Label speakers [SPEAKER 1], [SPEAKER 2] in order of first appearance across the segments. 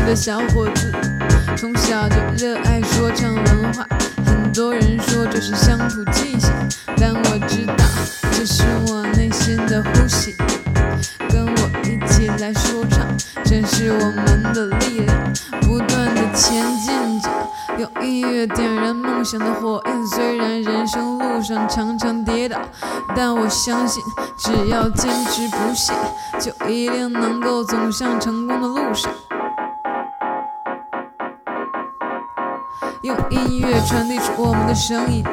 [SPEAKER 1] 的小伙子，从小就热爱说唱文化。很多人说这是乡土气息，但我知道这是我内心的呼吸。跟我一起来说唱，正是我们的力量，不断的前进着，用音乐点燃梦想的火焰。虽然人生路上常常跌倒，但我相信只要坚持不懈，就一定能够走向成功的路上。用音乐传递出我们的声音，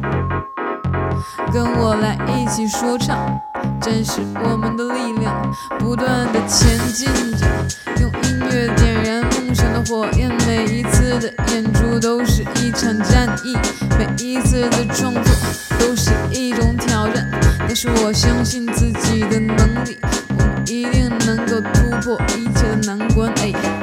[SPEAKER 1] 跟我来一起说唱，展示我们的力量，不断的前进着，用音乐点燃梦想的火焰。每一次的演出都是一场战役，每一次的创作都是一种挑战，但是我相信自己的能力，我们一定能够突破一切的难关。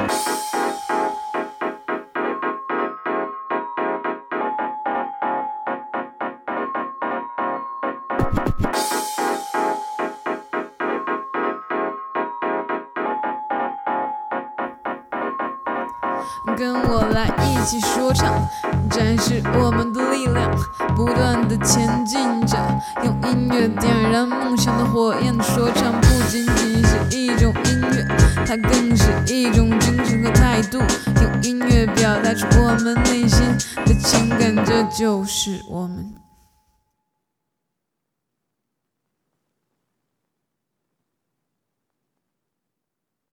[SPEAKER 1] 跟我来一起说唱，展示我们的力量，不断的前进着，用音乐点燃梦想的火焰。说唱不仅仅是一种音乐，它更是一种精神和态度，用音乐表达出我们内心的情感，这就是我们